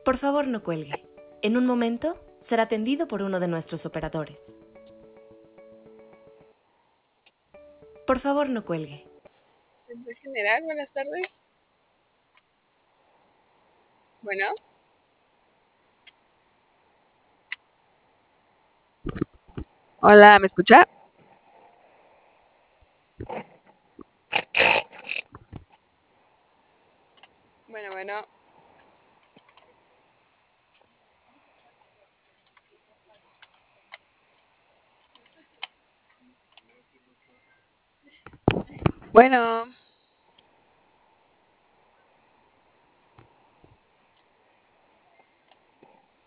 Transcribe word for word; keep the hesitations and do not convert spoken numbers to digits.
Por favor, no cuelgue. En un momento será atendido por uno de nuestros operadores. Por favor, no cuelgue. Centro General, buenas tardes. Bueno. Hola, ¿me escucha? Bueno, bueno. Bueno.